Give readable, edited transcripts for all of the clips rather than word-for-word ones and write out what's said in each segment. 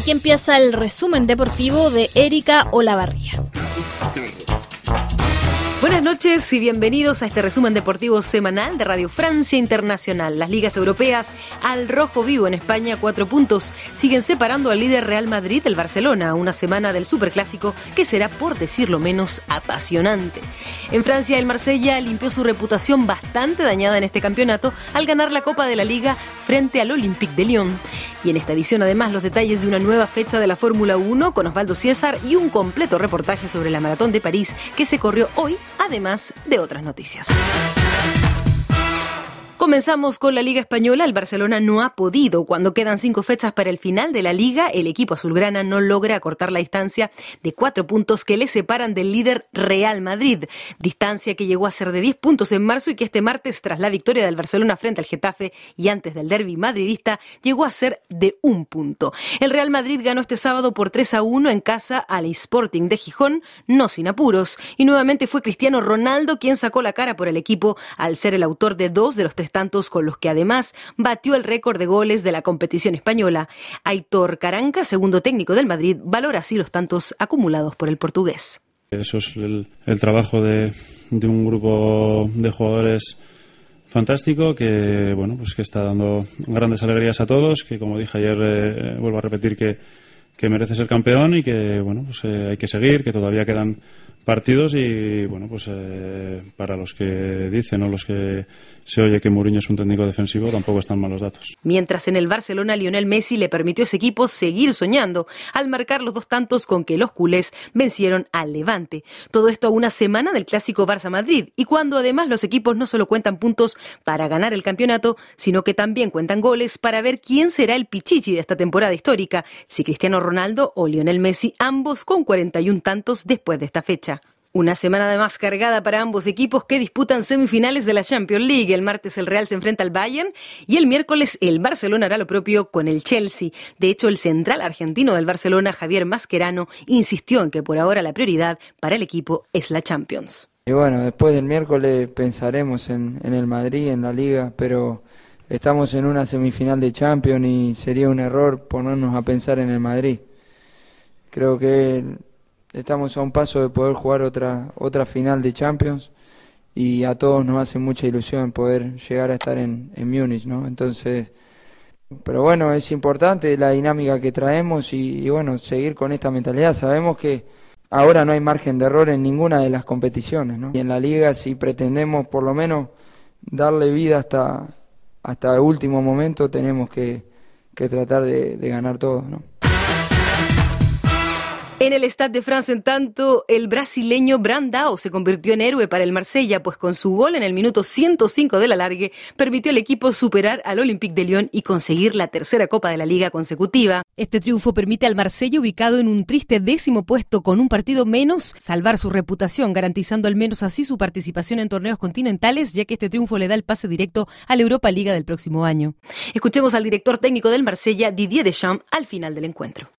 Aquí empieza el resumen deportivo de Erika Olavarría. Buenas noches y bienvenidos a este resumen deportivo semanal de Radio Francia Internacional. Las ligas europeas al rojo vivo en España, 4 puntos. Siguen separando al líder Real Madrid del Barcelona, una semana del superclásico que será, por decirlo menos, apasionante. En Francia, el Marsella limpió su reputación bastante dañada en este campeonato al ganar la Copa de la Liga frente al Olympique de Lyon. Y en esta edición, además, los detalles de una nueva fecha de la Fórmula 1 con Osvaldo César y un completo reportaje sobre la Maratón de París que se corrió hoy, además de otras noticias. Comenzamos con la Liga Española. El Barcelona no ha podido. Cuando quedan 5 fechas para el final de la Liga, el equipo azulgrana no logra acortar la distancia de 4 puntos que le separan del líder Real Madrid. Distancia que llegó a ser de 10 puntos en marzo y que este martes, tras la victoria del Barcelona frente al Getafe y antes del derbi madridista, llegó a ser de 1 punto. El Real Madrid ganó este sábado por 3-1 en casa al Sporting de Gijón, no sin apuros. Y nuevamente fue Cristiano Ronaldo quien sacó la cara por el equipo al ser el autor de 2 de los 3 tantos, con los que además batió el récord de goles de la competición española. Aitor Caranca, segundo técnico del Madrid, valora así los tantos acumulados por el portugués. Eso es el trabajo de un grupo de jugadores fantástico que que está dando grandes alegrías a todos, que como dije ayer, vuelvo a repetir que merece ser campeón y que hay que seguir, que todavía quedan partidos y para los que dicen o los que se oye que Mourinho es un técnico defensivo, tampoco están malos datos. Mientras en el Barcelona, Lionel Messi le permitió a ese equipo seguir soñando al marcar los 2 tantos con que los culés vencieron al Levante. Todo esto a una semana del clásico Barça-Madrid y cuando además los equipos no solo cuentan puntos para ganar el campeonato, sino que también cuentan goles para ver quién será el pichichi de esta temporada histórica, si Cristiano Ronaldo o Lionel Messi, ambos con 41 tantos después de esta fecha. Una semana además cargada para ambos equipos que disputan semifinales de la Champions League. El martes el Real se enfrenta al Bayern y el miércoles el Barcelona hará lo propio con el Chelsea. De hecho, el central argentino del Barcelona, Javier Mascherano, insistió en que por ahora la prioridad para el equipo es la Champions. Y bueno, después del miércoles pensaremos en el Madrid, en la Liga, pero estamos en una semifinal de Champions y sería un error ponernos a pensar en el Madrid. Creo que estamos a un paso de poder jugar otra final de Champions y a todos nos hace mucha ilusión poder llegar a estar en Múnich, ¿no? Entonces, pero bueno, es importante la dinámica que traemos y seguir con esta mentalidad. Sabemos que ahora no hay margen de error en ninguna de las competiciones, ¿no? Y en la Liga, si pretendemos por lo menos darle vida hasta el último momento, tenemos que tratar de ganar todo, ¿no? En el Stade de France, en tanto, el brasileño Brandao se convirtió en héroe para el Marsella, pues con su gol en el minuto 105 del alargue permitió al equipo superar al Olympique de Lyon y conseguir la tercera Copa de la Liga consecutiva. Este triunfo permite al Marsella, ubicado en un triste 10º puesto con un partido menos, salvar su reputación, garantizando al menos así su participación en torneos continentales, ya que este triunfo le da el pase directo a la Europa Liga del próximo año. Escuchemos al director técnico del Marsella, Didier Deschamps, al final del encuentro.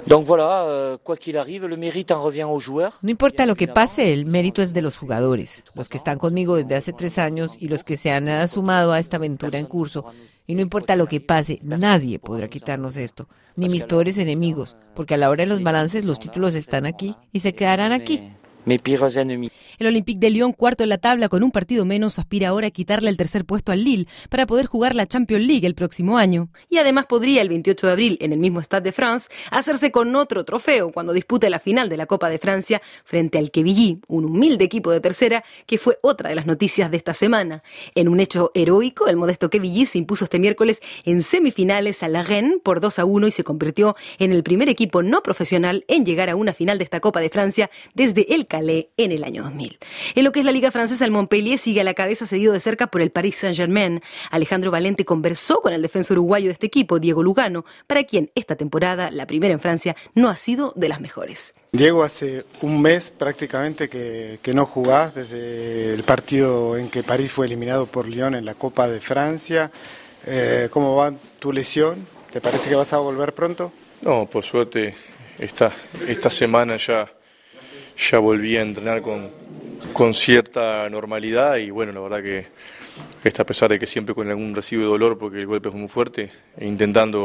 No importa lo que pase, el mérito es de los jugadores, los que están conmigo desde hace 3 años y los que se han sumado a esta aventura en curso. Y no importa lo que pase, nadie podrá quitarnos esto, ni mis peores enemigos, porque a la hora de los balances los títulos están aquí y se quedarán aquí. El Olympique de Lyon, cuarto en la tabla con un partido menos, aspira ahora a quitarle el tercer puesto al Lille para poder jugar la Champions League el próximo año. Y además podría el 28 de abril, en el mismo Stade de France, hacerse con otro trofeo cuando dispute la final de la Copa de Francia frente al Quevilly, un humilde equipo de tercera que fue otra de las noticias de esta semana. En un hecho heroico, el modesto Quevilly se impuso este miércoles en semifinales a la Rennes por 2-1 y se convirtió en el primer equipo no profesional en llegar a una final de esta Copa de Francia desde el Calais en el año 2000. En lo que es la Liga Francesa, el Montpellier sigue a la cabeza, seguido de cerca por el Paris Saint-Germain. Alejandro Valente conversó con el defensor uruguayo de este equipo, Diego Lugano, para quien esta temporada, la primera en Francia, no ha sido de las mejores. Diego, hace un mes prácticamente que no jugás desde el partido en que París fue eliminado por Lyon en la Copa de Francia. ¿Cómo va tu lesión? ¿Te parece que vas a volver pronto? No, por suerte esta semana ya volví a entrenar con cierta normalidad y bueno, la verdad que está, a pesar de que siempre con algún residuo de dolor porque el golpe es muy fuerte, e intentando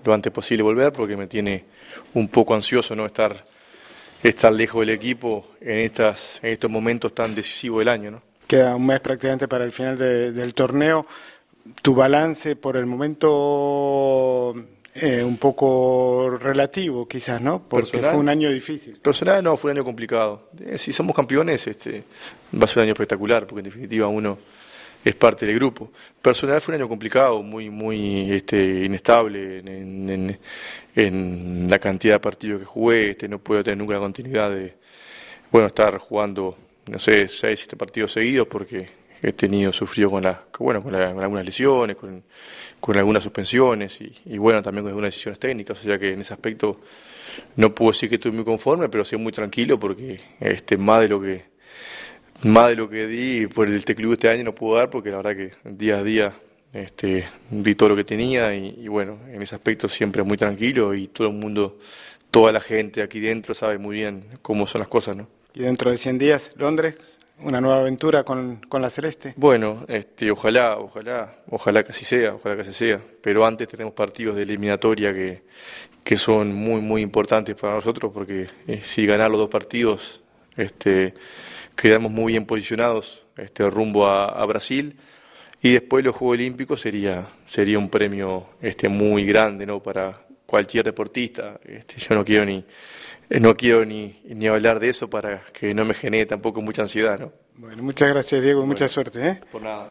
lo antes posible volver, porque me tiene un poco ansioso no estar lejos del equipo en estos momentos tan decisivos del año, ¿no? Queda un mes prácticamente para el final del torneo. Tu balance por el momento un poco relativo quizás, ¿no? Porque personal, fue un año difícil. Personal no, fue un año complicado. Si somos campeones va a ser un año espectacular, porque en definitiva uno es parte del grupo. Personal fue un año complicado, muy inestable en la cantidad de partidos que jugué. No puedo tener nunca la continuidad de estar jugando, no sé, 6, 7 partidos seguidos, porque he sufrido con algunas lesiones, con algunas suspensiones y también con algunas decisiones técnicas, o sea que en ese aspecto no puedo decir que estoy muy conforme, pero sí muy tranquilo, porque más de lo que di por este club este año no puedo dar, porque la verdad que día a día di todo lo que tenía y en ese aspecto siempre muy tranquilo, y todo el mundo, toda la gente aquí dentro sabe muy bien cómo son las cosas, ¿no? Y dentro de 100 días, Londres, una nueva aventura con la Celeste. Bueno, ojalá que así sea, pero antes tenemos partidos de eliminatoria que son muy muy importantes para nosotros, porque si ganar los 2 partidos quedamos muy bien posicionados rumbo a Brasil, y después los Juegos Olímpicos sería un premio muy grande, ¿no?, para cualquier deportista. Yo no quiero ni hablar de eso, para que no me genere tampoco mucha ansiedad, ¿no? Bueno, muchas gracias, Diego, y mucha suerte, ¿eh? Por nada.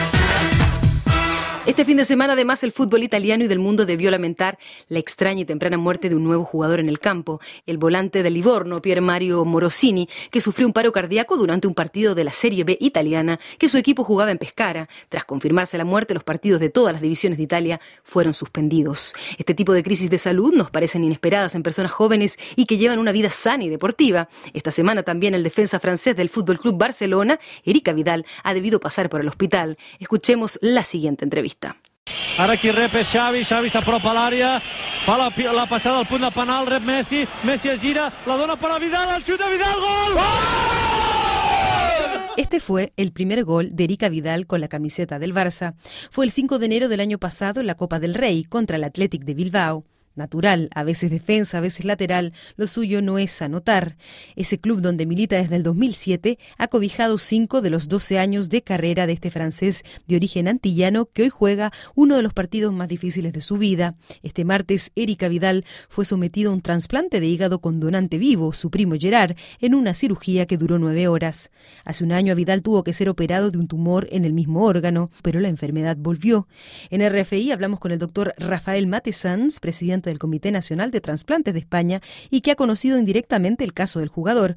Este fin de semana, además, el fútbol italiano y del mundo debió lamentar la extraña y temprana muerte de un nuevo jugador en el campo, el volante del Livorno, Pier Mario Morosini, que sufrió un paro cardíaco durante un partido de la Serie B italiana que su equipo jugaba en Pescara. Tras confirmarse la muerte, los partidos de todas las divisiones de Italia fueron suspendidos. Este tipo de crisis de salud nos parecen inesperadas en personas jóvenes y que llevan una vida sana y deportiva. Esta semana también el defensa francés del Fútbol Club Barcelona, Eric Vidal, ha debido pasar por el hospital. Escuchemos la siguiente entrevista. Ara qui rep és Xavi s'apropa a l'àrea, fa la passada al punt de penal, rep Messi es gira, la dona para Vidal, el xut de Vidal, gol! Este fue el primer gol de Eric Vidal con la camiseta del Barça. Fue el 5 de enero del año pasado en la Copa del Rey contra el Athletic de Bilbao. Natural, a veces defensa, a veces lateral, lo suyo no es anotar. Ese club donde milita desde el 2007 ha cobijado 5 de los 12 años de carrera de este francés de origen antillano, que hoy juega uno de los partidos más difíciles de su vida. Este martes, Eric Vidal fue sometido a un trasplante de hígado con donante vivo, su primo Gerard, en una cirugía que duró 9 horas. Hace un año Vidal tuvo que ser operado de un tumor en el mismo órgano, pero la enfermedad volvió. En RFI hablamos con el doctor Rafael Matessans, presidente del Comité Nacional de Transplantes de España, y que ha conocido indirectamente el caso del jugador.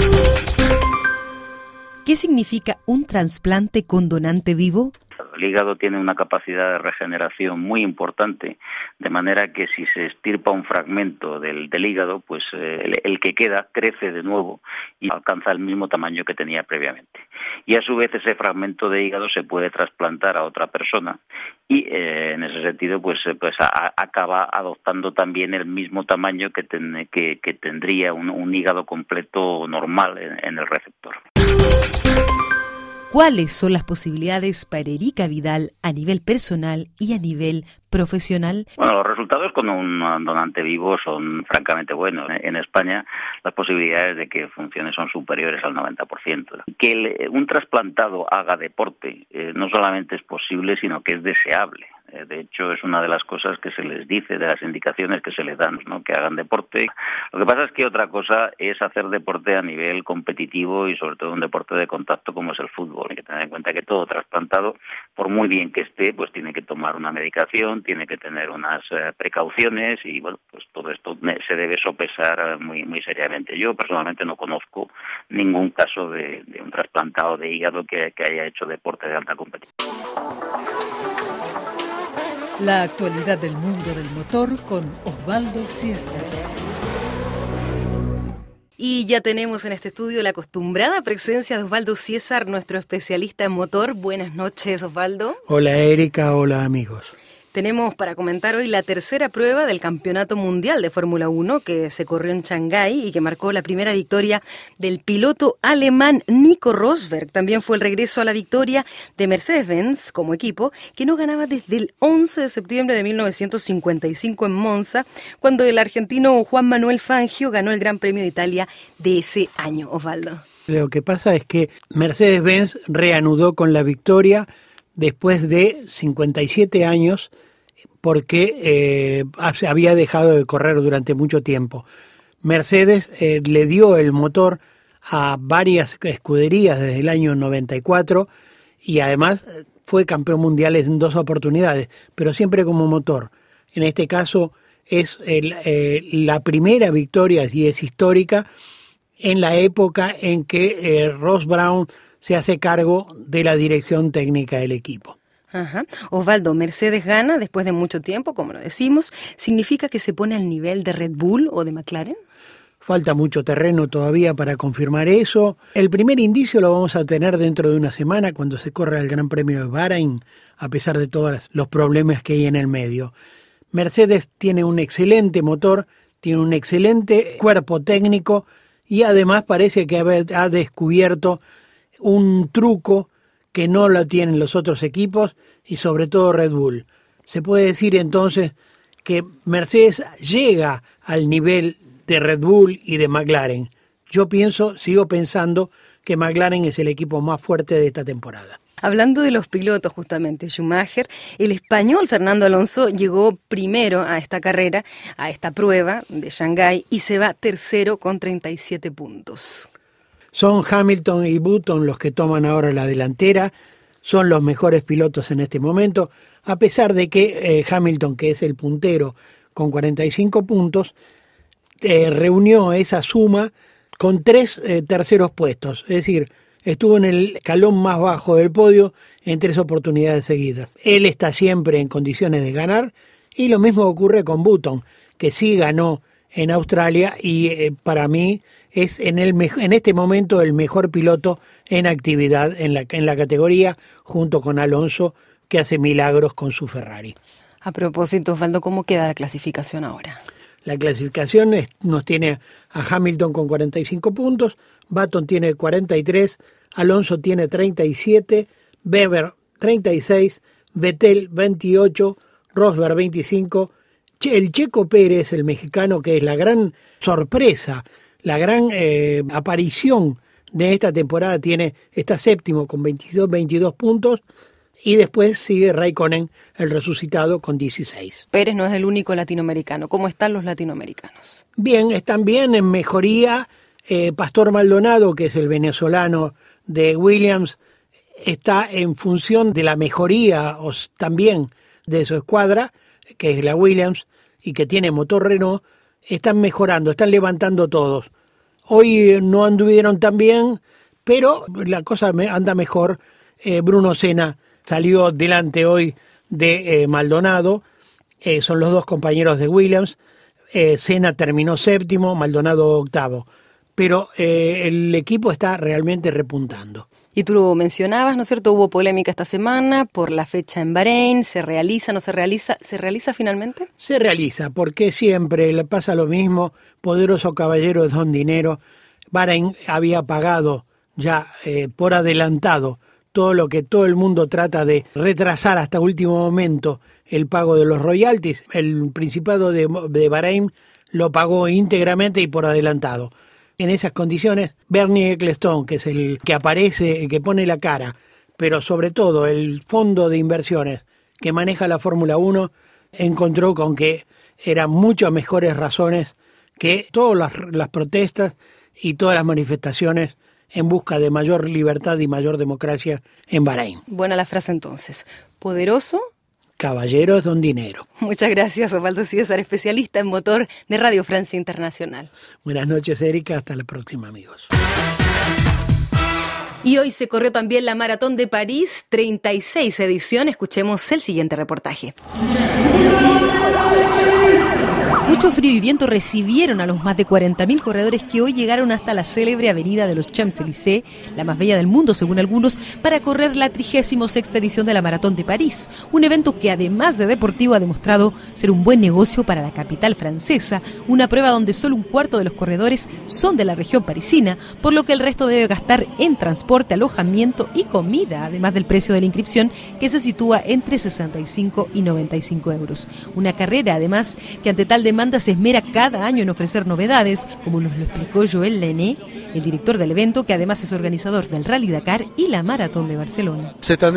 ¿Qué significa un trasplante con donante vivo? El hígado tiene una capacidad de regeneración muy importante, de manera que si se extirpa un fragmento del hígado, pues el que queda crece de nuevo y alcanza el mismo tamaño que tenía previamente. Y a su vez ese fragmento de hígado se puede trasplantar a otra persona y en ese sentido pues acaba adoptando también el mismo tamaño que tendría un hígado completo normal en el receptor. ¿Cuáles son las posibilidades para Eric Vidal a nivel personal y a nivel profesional? Bueno, los resultados con un donante vivo son francamente buenos. En España las posibilidades de que funcione son superiores al 90%. Que un trasplantado haga deporte no solamente es posible, sino que es deseable. De hecho, es una de las cosas que se les dice, de las indicaciones que se les dan, ¿no?, que hagan deporte. Lo que pasa es que otra cosa es hacer deporte a nivel competitivo y sobre todo un deporte de contacto como es el fútbol. Hay que tener en cuenta que todo trasplantado, por muy bien que esté, pues tiene que tomar una medicación, tiene que tener unas precauciones y bueno, pues todo esto se debe sopesar muy muy seriamente. Yo personalmente no conozco ningún caso de un trasplantado de hígado que haya hecho deporte de alta competición. La actualidad del mundo del motor con Osvaldo Ciesar. Y ya tenemos en este estudio la acostumbrada presencia de Osvaldo Ciesar, nuestro especialista en motor. Buenas noches, Osvaldo. Hola, Erika. Hola, amigos. Tenemos para comentar hoy la tercera prueba del Campeonato Mundial de Fórmula 1 que se corrió en Shanghái y que marcó la primera victoria del piloto alemán Nico Rosberg. También fue el regreso a la victoria de Mercedes-Benz como equipo, que no ganaba desde el 11 de septiembre de 1955 en Monza, cuando el argentino Juan Manuel Fangio ganó el Gran Premio de Italia de ese año. Osvaldo. Lo que pasa es que Mercedes-Benz reanudó con la victoria después de 57 años porque había dejado de correr durante mucho tiempo. Mercedes le dio el motor a varias escuderías desde el año 94 y además fue campeón mundial en 2 oportunidades, pero siempre como motor. En este caso es la primera victoria y es histórica en la época en que Ross Brawn se hace cargo de la dirección técnica del equipo. Ajá. Osvaldo, Mercedes gana después de mucho tiempo, como lo decimos. ¿Significa que se pone al nivel de Red Bull o de McLaren? Falta mucho terreno todavía para confirmar eso. El primer indicio lo vamos a tener dentro de una semana cuando se corra el Gran Premio de Bahrein, a pesar de todos los problemas que hay en el medio. Mercedes tiene un excelente motor, tiene un excelente cuerpo técnico y además parece que ha descubierto un truco que no lo tienen los otros equipos y sobre todo Red Bull. Se puede decir entonces que Mercedes llega al nivel de Red Bull y de McLaren. Yo sigo pensando que McLaren es el equipo más fuerte de esta temporada. Hablando de los pilotos justamente, Schumacher, el español Fernando Alonso llegó primero a esta carrera, a esta prueba de Shanghái y se va tercero con 37 puntos. Son Hamilton y Button los que toman ahora la delantera, son los mejores pilotos en este momento, a pesar de que Hamilton, que es el puntero con 45 puntos, reunió esa suma con 3 terceros puestos, es decir, estuvo en el escalón más bajo del podio en 3 oportunidades seguidas. Él está siempre en condiciones de ganar y lo mismo ocurre con Button, que sí ganó en Australia y para mí es en este momento el mejor piloto en actividad en la categoría, junto con Alonso, que hace milagros con su Ferrari. A propósito, Osvaldo, ¿cómo queda la clasificación ahora? La clasificación nos tiene a Hamilton con 45 puntos, Button tiene 43, Alonso tiene 37, Webber 36, Vettel 28, Rosberg 25, el Checo Pérez, el mexicano, que es la gran sorpresa, la gran aparición de esta temporada, está séptimo con 22 puntos y después sigue Raikkonen, el resucitado, con 16. Pérez no es el único latinoamericano. ¿Cómo están los latinoamericanos? Bien, están bien, en mejoría. Pastor Maldonado, que es el venezolano de Williams, está en función de la mejoría también de su escuadra, que es la Williams, y que tiene motor Renault. Están mejorando, están levantando todos. Hoy no anduvieron tan bien, pero la cosa anda mejor. Bruno Senna salió delante hoy de Maldonado, son los 2 compañeros de Williams. Senna terminó séptimo, Maldonado octavo. Pero el equipo está realmente repuntando. Y tú lo mencionabas, ¿no es cierto? Hubo polémica esta semana por la fecha en Bahrein. ¿Se realiza, no se realiza? ¿Se realiza finalmente? Se realiza, porque siempre le pasa lo mismo. Poderoso caballero es don dinero. Bahrein había pagado ya por adelantado todo lo que todo el mundo trata de retrasar hasta último momento, el pago de los royalties. El Principado de Bahrein lo pagó íntegramente y por adelantado. En esas condiciones, Bernie Ecclestone, que es el que aparece, el que pone la cara, pero sobre todo el fondo de inversiones que maneja la Fórmula 1, encontró con que eran muchas mejores razones que todas las protestas y todas las manifestaciones en busca de mayor libertad y mayor democracia en Bahrein. Buena la frase entonces. Poderoso Caballeros don dinero. Muchas gracias, Osvaldo César, especialista en motor de Radio Francia Internacional. Buenas noches, Erika. Hasta la próxima, amigos. Y hoy se corrió también la Maratón de París, 36 edición. Escuchemos el siguiente reportaje. Mucho frío y viento recibieron a los más de 40.000 corredores que hoy llegaron hasta la célebre avenida de los Champs-Élysées, la más bella del mundo según algunos, para correr la 36ª edición de la Maratón de París, un evento que además de deportivo ha demostrado ser un buen negocio para la capital francesa, una prueba donde solo un cuarto de los corredores son de la región parisina, por lo que el resto debe gastar en transporte, alojamiento y comida, además del precio de la inscripción que se sitúa entre 65 y 95 euros. Una carrera además que ante tal demanda se esmera cada año en ofrecer novedades, como nos lo explicó Joël Lenné, el director del evento, que además es organizador del Rally Dakar y la Maratón de Barcelona.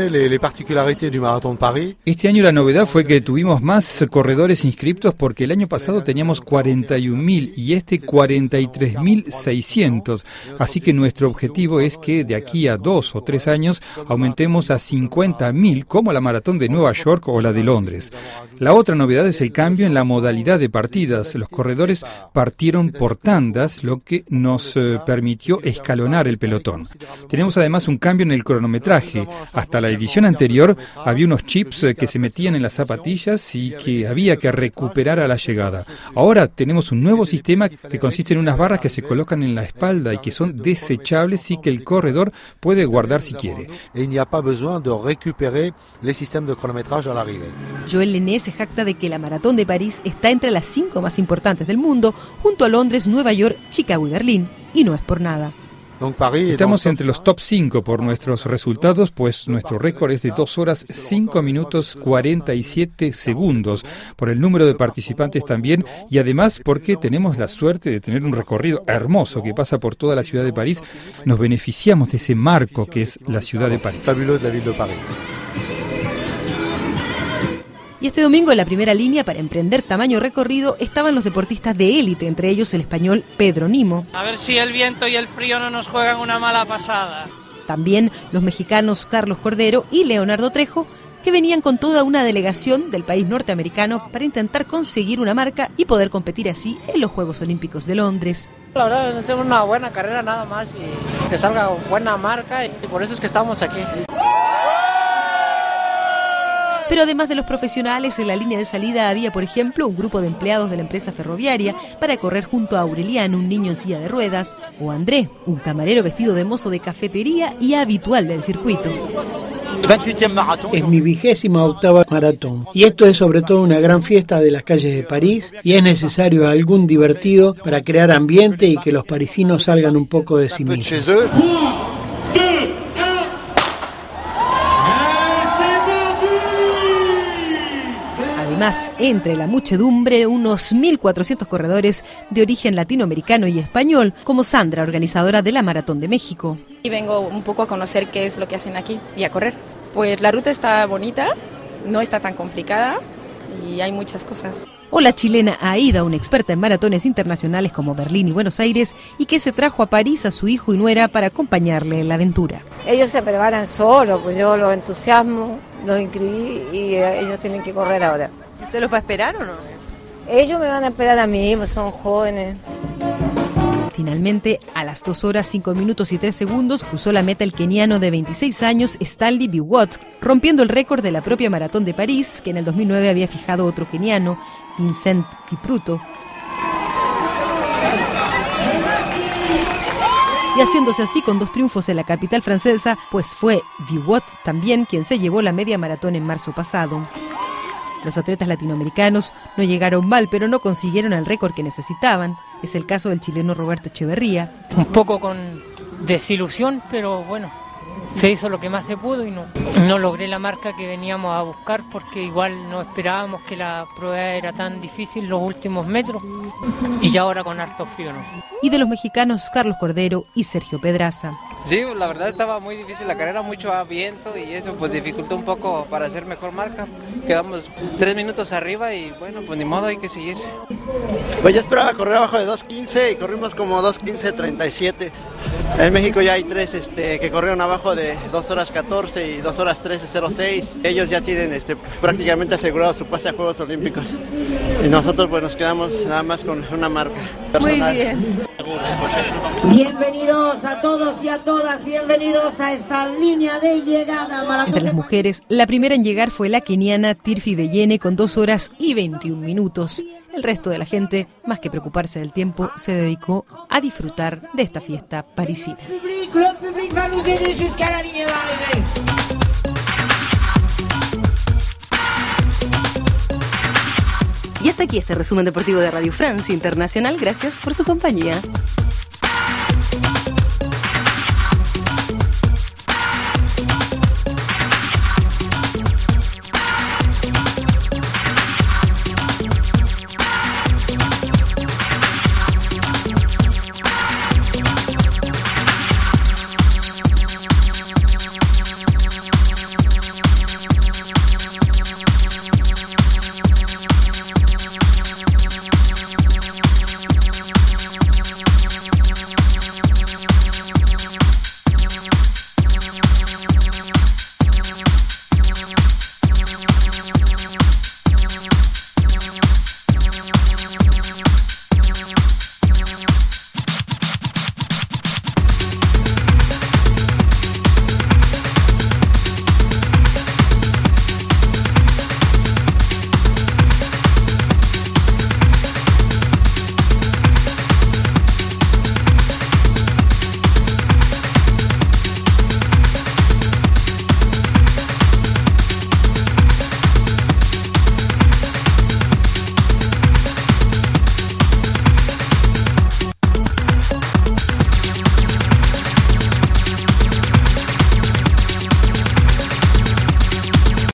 Este año la novedad fue que tuvimos más corredores inscriptos porque el año pasado teníamos 41.000 y este 43.600. Así que nuestro objetivo es que de aquí a 2 o 3 años aumentemos a 50.000 como la Maratón de Nueva York o la de Londres. La otra novedad es el cambio en la modalidad de partidas. Los corredores partieron por tandas, lo que nos permitió escalonar el pelotón. Tenemos además un cambio en el cronometraje. Hasta la edición anterior había unos chips que se metían en las zapatillas y que había que recuperar a la llegada. Ahora tenemos un nuevo sistema que consiste en unas barras que se colocan en la espalda y que son desechables y que el corredor puede guardar si quiere. Joël Lenné se jacta de que la Maratón de París está entre las 5 más importantes del mundo, junto a Londres, Nueva York, Chicago y Berlín, y no es por nada. Estamos entre los top 5 por nuestros resultados, pues nuestro récord es de 2 horas 5 minutos 47 segundos, por el número de participantes también, y además porque tenemos la suerte de tener un recorrido hermoso que pasa por toda la ciudad de París. Nos beneficiamos de ese marco que es la ciudad de París. Y este domingo en la primera línea para emprender tamaño recorrido estaban los deportistas de élite, entre ellos el español Pedro Nimo. A ver si el viento y el frío no nos juegan una mala pasada. También los mexicanos Carlos Cordero y Leonardo Trejo, que venían con toda una delegación del país norteamericano para intentar conseguir una marca y poder competir así en los Juegos Olímpicos de Londres. La verdad, es una buena carrera nada más y que salga buena marca y por eso es que estamos aquí. Pero además de los profesionales, en la línea de salida había, por ejemplo, un grupo de empleados de la empresa ferroviaria para correr junto a Aureliano, un niño en silla de ruedas, o André, un camarero vestido de mozo de cafetería y habitual del circuito. Es mi 28ª maratón y esto es sobre todo una gran fiesta de las calles de París y es necesario algún divertido para crear ambiente y que los parisinos salgan un poco de sí mismos. Además, entre la muchedumbre, unos 1.400 corredores de origen latinoamericano y español, como Sandra, organizadora de la Maratón de México. Y vengo un poco a conocer qué es lo que hacen aquí y a correr. Pues la ruta está bonita, no está tan complicada y hay muchas cosas. O la chilena Aida, una experta en maratones internacionales como Berlín y Buenos Aires, y que se trajo a París a su hijo y nuera para acompañarle en la aventura. Ellos se preparan solos, pues yo los entusiasmo, los inscribí y ellos tienen que correr ahora. ¿Usted los va a esperar o no? Ellos me van a esperar a mí, pues son jóvenes. Finalmente, a las 2 horas 5 minutos y 3 segundos, cruzó la meta el keniano de 26 años Stanley Biwott, rompiendo el récord de la propia Maratón de París, que en el 2009 había fijado otro keniano, Vincent Kipruto. Y haciéndose así con 2 triunfos en la capital francesa, pues fue Biwott también quien se llevó la media maratón en marzo pasado. Los atletas latinoamericanos no llegaron mal, pero no consiguieron el récord que necesitaban. Es el caso del chileno Roberto Echeverría. Un poco con desilusión, pero bueno, se hizo lo que más se pudo y no logré la marca que veníamos a buscar porque igual no esperábamos que la prueba era tan difícil los últimos metros y ya ahora con harto frío, ¿no? Y de los mexicanos Carlos Cordero y Sergio Pedraza. Sí, la verdad estaba muy difícil la carrera, mucho viento y eso pues dificultó un poco para hacer mejor marca. Quedamos 3 minutos arriba y bueno, pues ni modo, hay que seguir. Pues yo esperaba correr abajo de 2.15 y corrimos como 2.15.37. En México ya hay 3 que corrieron abajo de 2 horas 14 y 2 horas 13.06. Ellos ya tienen prácticamente asegurado su pase a Juegos Olímpicos. Y nosotros pues nos quedamos nada más con una marca. personal. Muy bien. Bienvenidos a todos y a todas, bienvenidos a esta línea de llegada. Entre las mujeres, la primera en llegar fue la keniana Tirfi Beyene con 2 horas y 21 minutos. El resto de la gente, más que preocuparse del tiempo, se dedicó a disfrutar de esta fiesta parisina. Y hasta aquí este resumen deportivo de Radio France Internacional. Gracias por su compañía.